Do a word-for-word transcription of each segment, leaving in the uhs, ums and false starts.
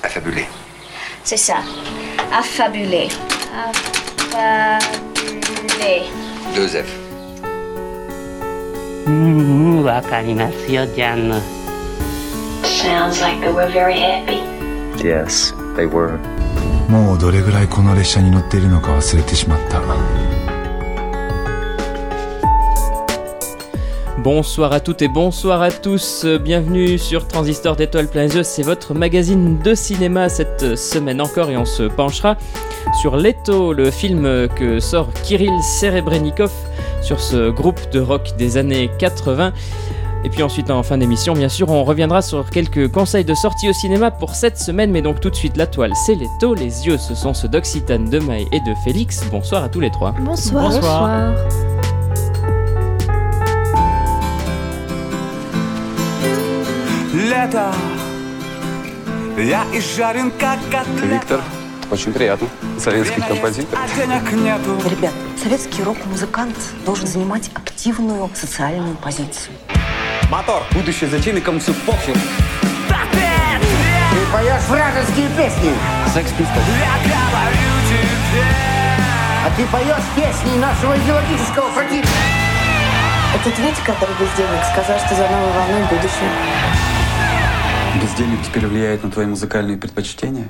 Affabulé. C'est ça. Affabulé. Affabulé. Deux F. Mm, わかりますよ、ジャンヌ。 Sounds like they were very happy. Yes, they were. もうどれぐらいこの列車に乗っているのか忘れてしまった。 Bonsoir à toutes et bonsoir à tous, bienvenue sur Transistor d'Étoiles plein les yeux, c'est votre magazine de cinéma cette semaine encore et on se penchera sur Leto, le film que sort Kirill Serebrennikov sur ce groupe de rock des années quatre-vingts. Et puis ensuite en fin d'émission, bien sûr, on reviendra sur quelques conseils de sortie au cinéma pour cette semaine, mais donc tout de suite la toile, c'est Leto, les yeux, ce sont ceux d'Occitane, de Maë et de Félix. Bonsoir à tous les trois. Bonsoir. Bonsoir. Лето, я и жарен как котлета. Виктор, очень приятно. Советский композитор. А денег нету. Ребят, советский рок-музыкант должен занимать активную социальную позицию. Мотор. Будущее зачем и кому все похер. Ты поешь вражеские песни. Секс Пистолс. Я говорю тебе. А ты поешь песни нашего идеологического противника. Этот Витя, который бездельник, сказал, что за новой волной будущее. Бездельник теперь влияет на твои музыкальные предпочтения?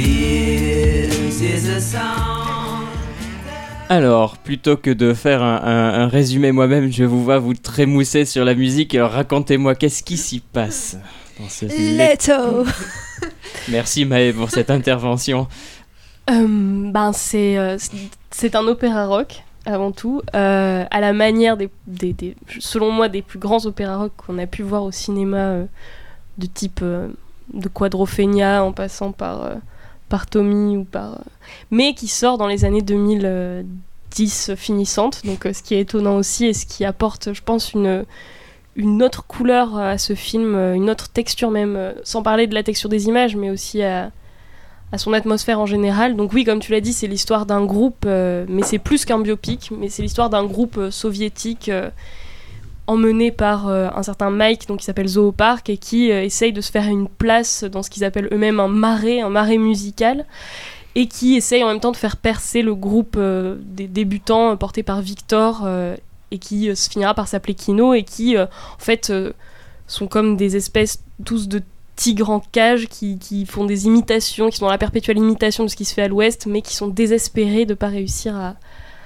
Alors, plutôt que de faire un, un, un résumé moi-même, je vous vois vous trémousser sur la musique. Alors, racontez-moi, qu'est-ce qui s'y passe dans ce Leto. Merci Maë pour cette intervention. Euh, ben c'est, euh, c'est un opéra rock, avant tout, euh, à la manière, des, des, des, selon moi, des plus grands opéras rock qu'on a pu voir au cinéma, euh, de type euh, de Quadrophenia, en passant par... Euh, par Tommy ou par... Euh, mais qui sort dans les années deux mille dix finissantes, donc euh, ce qui est étonnant aussi et ce qui apporte, je pense, une, une autre couleur à ce film, une autre texture même, euh, sans parler de la texture des images, mais aussi à, à son atmosphère en général. Donc oui, comme tu l'as dit, c'est l'histoire d'un groupe, euh, mais c'est plus qu'un biopic, mais c'est l'histoire d'un groupe euh, soviétique euh, emmené par euh, un certain Mike, donc qui s'appelle Zoopark, et qui euh, essaye de se faire une place dans ce qu'ils appellent eux-mêmes un marais, un marais musical, et qui essaye en même temps de faire percer le groupe euh, des débutants euh, porté par Victor, euh, et qui euh, se finira par s'appeler Kino, et qui, euh, en fait, euh, sont comme des espèces tous de tigres en cage qui, qui font des imitations, qui sont dans la perpétuelle imitation de ce qui se fait à l'Ouest, mais qui sont désespérés de ne pas réussir à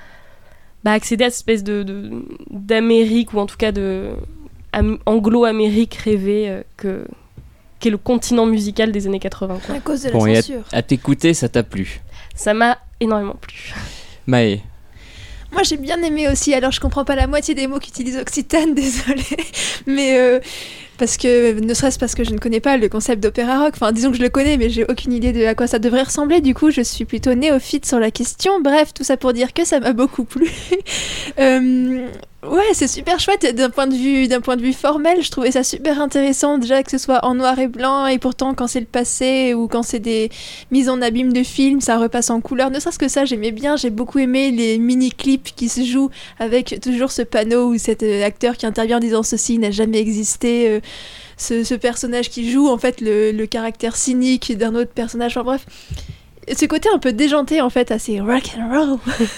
Bah, accéder à cette espèce de, de, d'Amérique, ou en tout cas de am, anglo-Amérique rêvée, euh, que, qu'est le continent musical des années quatre-vingts. Quoi. À cause de bon, la et censure. À, à t'écouter, ça t'a plu? Ça m'a énormément plu. Maë? Moi j'ai bien aimé aussi, alors je comprends pas la moitié des mots qu'utilise Occitane, désolée, mais euh, parce que, ne serait-ce parce que je ne connais pas le concept d'opéra rock, enfin disons que je le connais mais j'ai aucune idée de à quoi ça devrait ressembler, du coup je suis plutôt néophyte sur la question. Bref, tout ça pour dire que ça m'a beaucoup plu. euh, ouais, c'est super chouette d'un point de vue, d'un point de vue formel, je trouvais ça super intéressant déjà que ce soit en noir et blanc, et pourtant quand c'est le passé ou quand c'est des mises en abîme de films, ça repasse en couleur, ne serait-ce que ça j'aimais bien, j'ai beaucoup aimé les mini-clips qui se jouent avec toujours ce panneau où cet euh, acteur qui intervient en disant ceci n'a jamais existé, euh, ce, ce personnage qui joue en fait le, le caractère cynique d'un autre personnage, enfin bref, ce côté un peu déjanté en fait, assez rock and roll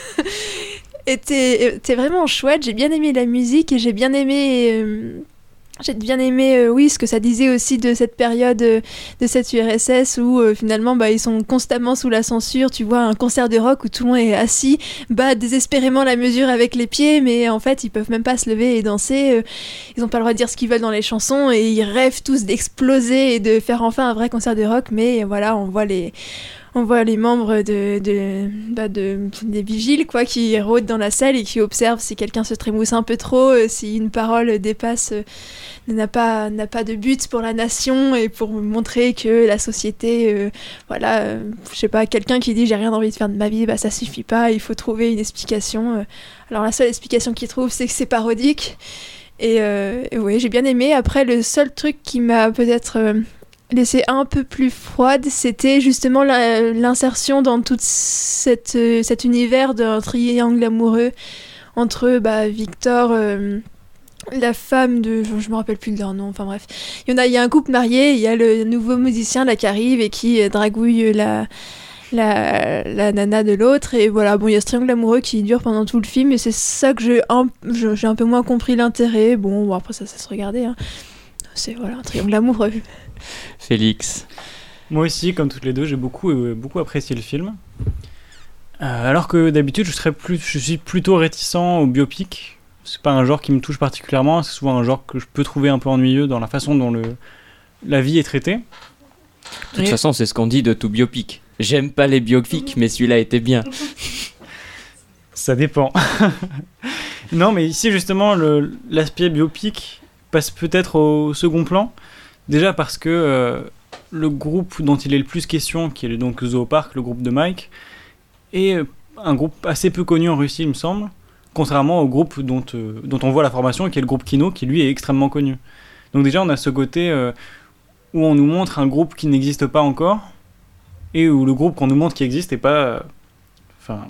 était, était vraiment chouette. J'ai bien aimé la musique et j'ai bien aimé euh, j'ai bien aimé euh, oui ce que ça disait aussi de cette période euh, de cette U R S S où euh, finalement bah, ils sont constamment sous la censure. Tu vois un concert de rock où tout le monde est assis, bat désespérément la mesure avec les pieds, mais en fait ils peuvent même pas se lever et danser, euh, ils ont pas le droit de dire ce qu'ils veulent dans les chansons et ils rêvent tous d'exploser et de faire enfin un vrai concert de rock, mais voilà on voit les On voit les membres de, de, bah de, des vigiles quoi, qui rôdent dans la salle et qui observent si quelqu'un se trémousse un peu trop, euh, si une parole dépasse, euh, n'a pas, n'a pas de but pour la nation et pour montrer que la société, euh, voilà, euh, je sais pas, quelqu'un qui dit j'ai rien envie de faire de ma vie, bah ça suffit pas, il faut trouver une explication. Euh. Alors la seule explication qu'il trouve, c'est que c'est parodique. Et, euh, et oui, j'ai bien aimé. Après, le seul truc qui m'a peut-être... Euh, laissée un peu plus froide, c'était justement la, l'insertion dans tout cette, euh, cet univers d'un triangle amoureux entre bah, Victor, euh, la femme de... Je, je me rappelle plus de leur nom, enfin bref. Il y en a, il y a un couple marié, il y a le nouveau musicien là qui arrive et qui euh, dragouille la... La, la nana de l'autre, et voilà, bon, il y a ce triangle amoureux qui dure pendant tout le film, et c'est ça que j'ai un, j'ai un peu moins compris l'intérêt. Bon, bon après ça, ça se regardait, hein. C'est voilà, un triangle amoureux. Félix. Moi aussi, comme toutes les deux, j'ai beaucoup, euh, beaucoup apprécié le film. Euh, alors que d'habitude, je, serais plus, je suis plutôt réticent au biopic. C'est pas un genre qui me touche particulièrement, c'est souvent un genre que je peux trouver un peu ennuyeux dans la façon dont le, la vie est traitée. De toute et... façon, c'est ce qu'on dit de tout biopic. J'aime pas les biopics, mais celui-là était bien. Ça dépend. Non, mais ici, justement, le, l'aspect biopic passe peut-être au second plan. Déjà parce que euh, le groupe dont il est le plus question, qui est donc Zoopark, le groupe de Mike, est un groupe assez peu connu en Russie, il me semble, contrairement au groupe dont, euh, dont on voit la formation, qui est le groupe Kino, qui lui est extrêmement connu. Donc déjà, on a ce côté euh, où on nous montre un groupe qui n'existe pas encore, et où le groupe qu'on nous montre qui existe n'est pas... Enfin...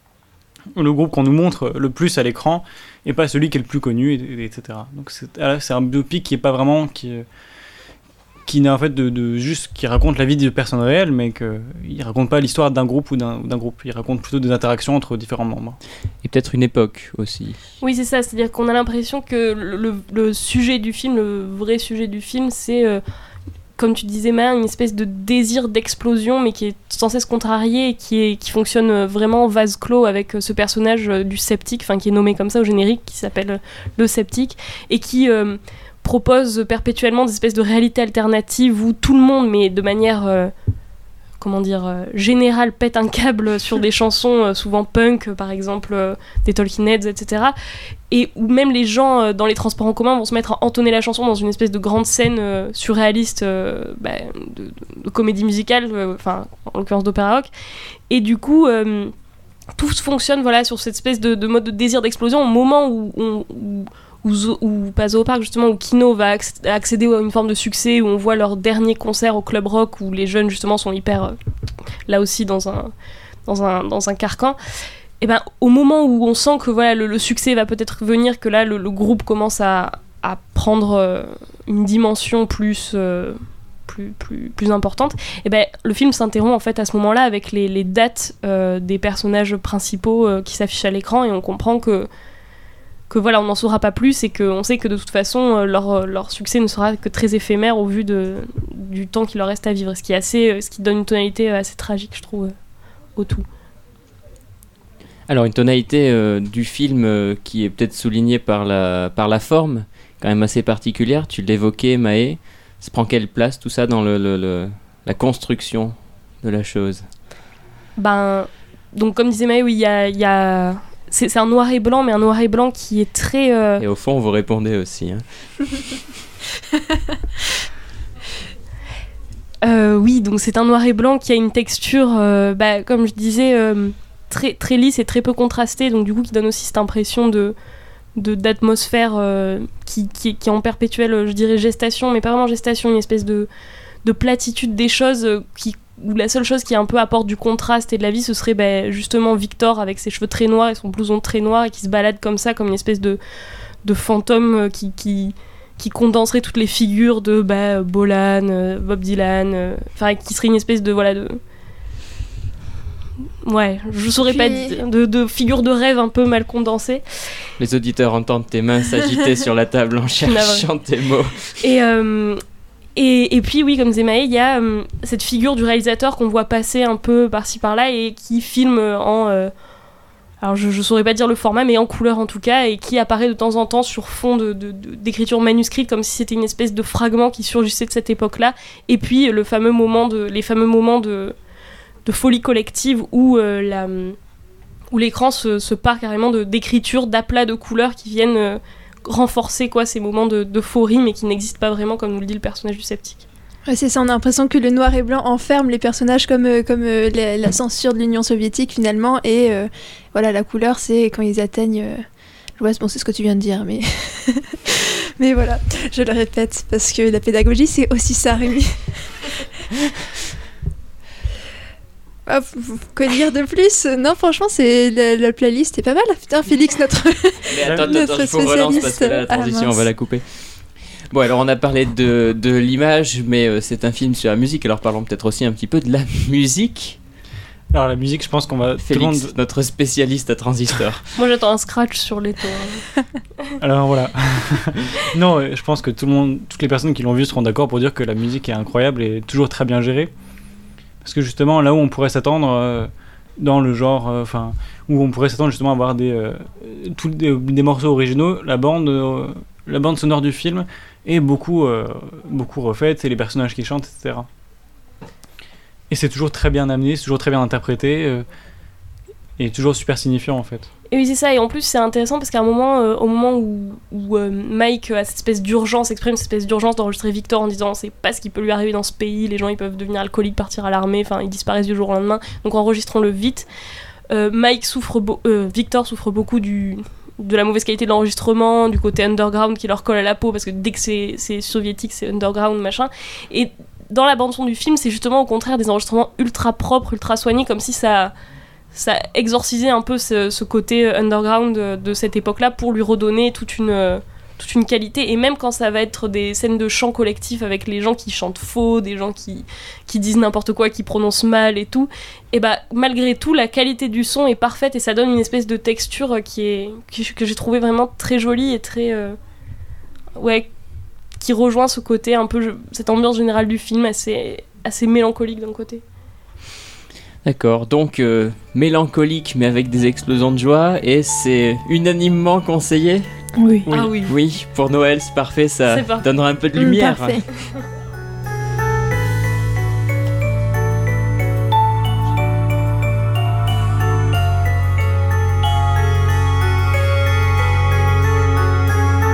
le groupe qu'on nous montre le plus à l'écran n'est pas celui qui est le plus connu, et, et cetera. Donc c'est, c'est un biopic qui est pas vraiment... qui, qui n'est en fait de, de juste... qui raconte la vie de personnes réelles, mais qu'il ne raconte pas l'histoire d'un groupe ou d'un, ou d'un groupe. Il raconte plutôt des interactions entre différents membres. Et peut-être une époque aussi. Oui, c'est ça. C'est-à-dire qu'on a l'impression que le, le, le sujet du film, le vrai sujet du film, c'est... Euh, comme tu disais, Maya, une espèce de désir d'explosion, mais qui est sans cesse contrarié et qui, est, qui fonctionne vraiment vase clos avec ce personnage du sceptique, enfin qui est nommé comme ça au générique, qui s'appelle le sceptique, et qui euh, propose perpétuellement des espèces de réalités alternatives où tout le monde, mais de manière... Euh, comment dire, euh, général, pète un câble sur des chansons euh, souvent punk, euh, par exemple euh, des Talking Heads, et cetera. Et où même les gens euh, dans les transports en commun vont se mettre à entonner la chanson dans une espèce de grande scène euh, surréaliste euh, bah, de, de, de comédie musicale, enfin euh, en l'occurrence d'opéra rock. Et du coup, euh, tout fonctionne voilà, sur cette espèce de, de mode de désir d'explosion au moment où... où, où Ou, Zo- ou pas Zoopark justement, où Kino va acc- accéder à une forme de succès, où on voit leur dernier concert au Club Rock, où les jeunes justement sont hyper euh, là aussi dans un, dans un, dans un carcan. Et ben au moment où on sent que voilà, le, le succès va peut-être venir, que là le, le groupe commence à, à prendre euh, une dimension plus, euh, plus, plus, plus importante, et ben le film s'interrompt en fait à ce moment-là avec les, les dates euh, des personnages principaux euh, qui s'affichent à l'écran, et on comprend que que voilà, on n'en saura pas plus, et qu'on sait que de toute façon leur, leur succès ne sera que très éphémère au vu de, du temps qu'il leur reste à vivre, ce qui, est assez, ce qui donne une tonalité assez tragique, je trouve, au tout. Alors une tonalité euh, du film euh, qui est peut-être soulignée par la, par la forme, quand même assez particulière, tu l'évoquais Maë, ça prend quelle place tout ça dans le, le, le, la construction de la chose? Ben, donc comme disait Maë, oui, il y a... Y a... C'est, c'est un noir et blanc, mais un noir et blanc qui est très... Euh... Et au fond, vous répondez aussi. Hein. euh, oui, donc c'est un noir et blanc qui a une texture, euh, bah, comme je disais, euh, très, très lisse et très peu contrastée, donc du coup qui donne aussi cette impression de, de, d'atmosphère euh, qui, qui, qui est en perpétuelle, je dirais, gestation, mais pas vraiment gestation, une espèce de, de platitude des choses euh, qui... où la seule chose qui un peu apporte du contraste et de la vie, ce serait bah, justement Victor avec ses cheveux très noirs et son blouson très noir, et qui se balade comme ça, comme une espèce de, de fantôme qui, qui, qui condenserait toutes les figures de bah, Bolan, euh, Bob Dylan, enfin euh, qui serait une espèce de... voilà de ouais, je saurais Puis... pas dire, de, de figures de rêve un peu mal condensées. Les auditeurs entendent tes mains s'agiter sur la table en cherchant tes mots. Et... Euh, Et, et puis oui, comme disait Maë, il y a euh, cette figure du réalisateur qu'on voit passer un peu par-ci par-là et qui filme en... Euh, alors je ne saurais pas dire le format, mais en couleur en tout cas, et qui apparaît de temps en temps sur fond de, de, de, d'écriture manuscrite, comme si c'était une espèce de fragment qui surgissait de cette époque-là. Et puis le fameux moment de, les fameux moments de, de folie collective où, euh, la, où l'écran se, se part carrément de, d'écriture, d'aplats de couleurs qui viennent... Euh, renforcer quoi, ces moments de, d'euphorie, mais qui n'existent pas vraiment, comme nous le dit le personnage du sceptique. Ouais, c'est ça, on a l'impression que le noir et blanc enferme les personnages comme, euh, comme euh, la, la censure de l'Union soviétique finalement, et euh, voilà, la couleur c'est quand ils atteignent... Euh... Ouais, bon, c'est ce que tu viens de dire, mais... mais voilà, je le répète, parce que la pédagogie c'est aussi ça, Rémi. Ah, quoi dire de plus? Non, franchement, c'est la, la playlist est pas mal. Putain, Félix, notre Mais attends, attends, notre attends, il faut relance parce que là, la Ah, transition, mince. on va la couper. Bon, alors on a parlé de, de l'image, mais euh, c'est un film sur la musique, alors parlons peut-être aussi un petit peu de la musique. Alors la musique, je pense qu'on va... tout le Félix, monde- notre spécialiste à Transistor. Moi j'attends un scratch sur les toits. Alors voilà. Non, euh, je pense que tout le monde, toutes les personnes qui l'ont vu seront d'accord pour dire que la musique est incroyable et toujours très bien gérée. Parce que justement, là où on pourrait s'attendre euh, dans le genre, enfin, où on pourrait s'attendre justement à avoir des, euh, tous des, des morceaux originaux, la bande, euh, la bande sonore du film est beaucoup, euh, beaucoup refaite, et les personnages qui chantent, et cetera. Et c'est toujours très bien amené, c'est toujours très bien interprété, euh, et toujours super signifiant en fait. Et oui, c'est ça. Et en plus, c'est intéressant parce qu'à un moment, euh, au moment où, où euh, Mike a cette espèce d'urgence, exprime cette espèce d'urgence d'enregistrer Victor en disant c'est pas ce qui peut lui arriver dans ce pays, les gens ils peuvent devenir alcooliques, partir à l'armée, enfin ils disparaissent du jour au lendemain, donc enregistrons-le vite. Euh, Mike souffre, beau- euh, Victor souffre beaucoup du, de la mauvaise qualité de l'enregistrement, du côté underground qui leur colle à la peau parce que dès que c'est, c'est soviétique, c'est underground machin. Et dans la bande son du film, c'est justement au contraire des enregistrements ultra propres, ultra soignés, comme si ça. ça exorcisait un peu ce, ce côté underground de, de cette époque-là pour lui redonner toute une, toute une qualité. Et même quand ça va être des scènes de chant collectif avec les gens qui chantent faux, des gens qui, qui disent n'importe quoi, qui prononcent mal et tout, et bah malgré tout, la qualité du son est parfaite et ça donne une espèce de texture qui est, qui, que j'ai trouvé vraiment très jolie et très... Euh, ouais, qui rejoint ce côté un peu... cette ambiance générale du film assez, assez mélancolique d'un côté. D'accord, donc euh, mélancolique mais avec des explosions de joie, et c'est unanimement conseillé. Oui. Ah oui. Oui, pour Noël c'est parfait, ça C'est parfait. donnera un peu de Mm, lumière. parfait.